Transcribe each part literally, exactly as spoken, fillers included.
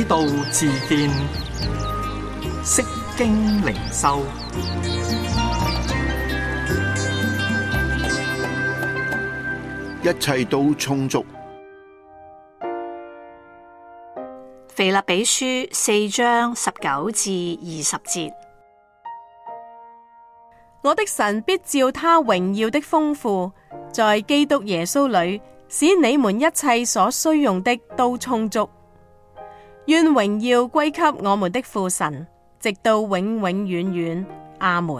道自見，釋經靈修。 一切都充足。 腓立比書四章十九至二十節， 我的神必照他榮耀的豐富，在基督耶穌裏，使你們一切所需用的都充足。願榮耀歸給我們的父神，直到永永遠遠。阿門。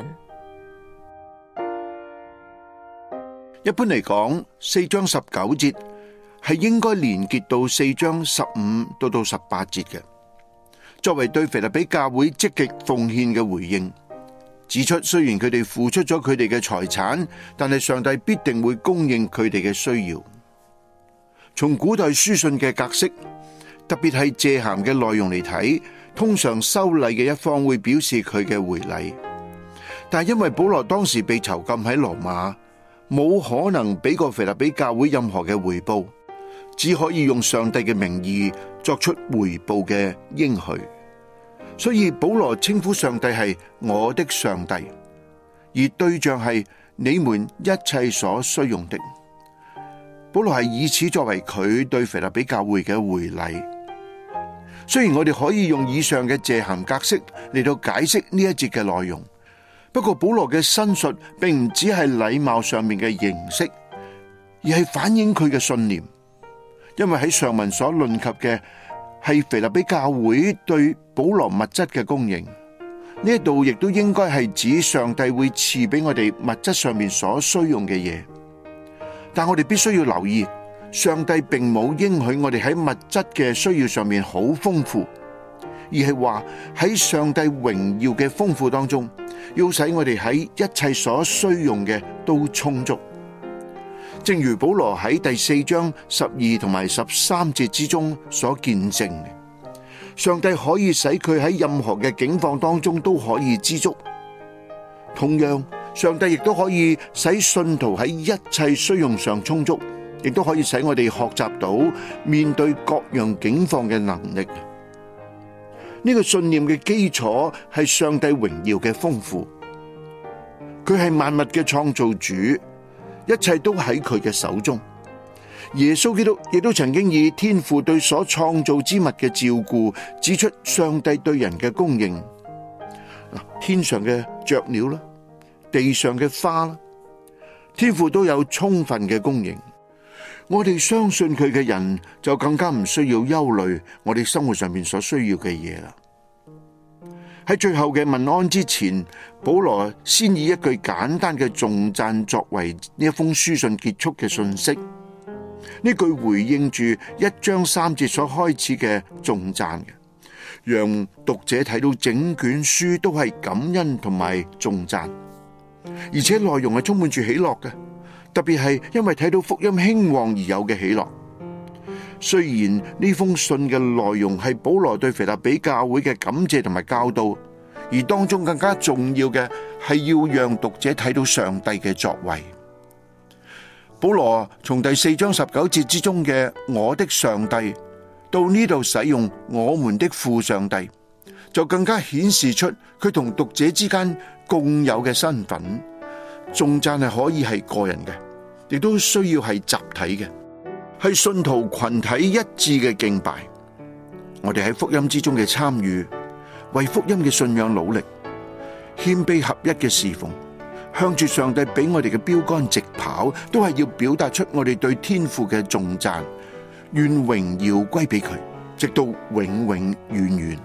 一般嚟講，四章十九節係應該連結到四章十五到到十八節嘅，作為對腓立比教會積極奉獻嘅回應，指出雖然佢哋付出咗佢哋嘅財產，但係上帝必定會供應佢哋嘅需要。從古代書信嘅格式，特別係謝函嘅內容嚟睇，通常收禮嘅一方會表示佢嘅回禮，但係因為保羅當時被囚禁喺羅馬，冇可能俾個腓立比教會任何嘅回報，只可以用上帝嘅名義作出回報嘅應許。所以保羅稱呼上帝係我的上帝，而對象係你們一切所需用的。保羅係以此作為佢對腓立比教會嘅回禮。雖然我哋可以用以上嘅謝函格式嚟到解釋呢一節嘅內容，不過保羅嘅申述並唔只係禮貌上面嘅形式，而係反映佢嘅信念。因為喺上文所論及嘅係腓立比教會對保羅物質嘅供應，呢一度亦都應該係指上帝會賜俾我哋物質上面所需用嘅嘢。但我哋必須要留意，上帝並冇應許我哋喺物質嘅需要上面好豐富，而係話喺上帝榮耀嘅豐富當中，要使我哋喺一切所需用嘅都充足。正如保羅喺第四章十二同埋十三節之中所見證嘅，上帝可以使佢喺任何嘅境況當中都可以知足。同樣，上帝亦都可以使信徒喺一切需用上充足，亦都可以使我哋學習到面對各樣境況嘅能力。呢個信念嘅基礎係上帝榮耀嘅豐富，佢係萬物嘅創造主，一切都喺佢嘅手中。耶穌基督亦都曾經以天父對所創造之物嘅照顧，指出上帝對人嘅供應。天上嘅雀鳥啦，地上嘅花啦，天父都有充分嘅供應。我哋相信佢嘅人就更加唔需要憂慮我哋生活上面所需要嘅嘢啦。喺最後嘅問安之前，保羅先以一句簡單嘅頌讚作為呢一封書信結束嘅信息。呢句回應住一章三節所開始嘅頌讚嘅，讓讀者睇到整卷書都係感恩同埋頌讚，而且內容係充滿住喜樂嘅。特別係因為睇到福音興旺而有嘅喜樂。雖然呢封信嘅內容係保羅對腓立比教會嘅感謝同埋教導，而當中更加重要嘅係要讓讀者睇到上帝嘅作為。保羅從第四章十九節之中嘅我的上帝到呢度使用我們的父上帝，就更加顯示出佢同讀者之間共有嘅身份。頌讚係可以係個人嘅，亦都需要係集體嘅，係信徒群體一致嘅敬拜。我哋喺福音之中嘅參與，為福音嘅信仰努力，謙卑合一嘅侍奉，向住上帝俾我哋嘅標杆直跑，都係要表達出我哋對天父嘅頌讚，願榮耀歸俾佢，直到永永遠遠。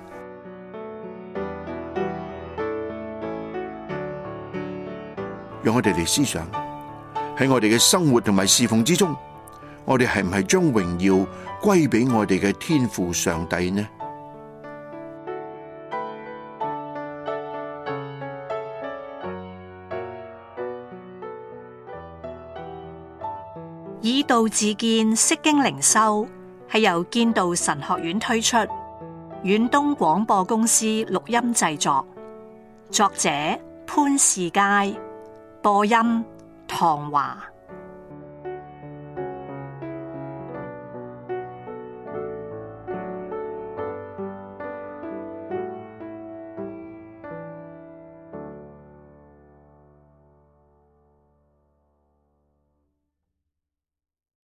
讓我哋嚟思想，喺我哋嘅生活同埋侍奉之中，我哋係唔係將榮耀歸俾我哋嘅天父上帝呢？ 以道自見，釋經靈修係由建道神學院推出，遠東廣播公司錄音製作，作者潘士佳，播音唐華。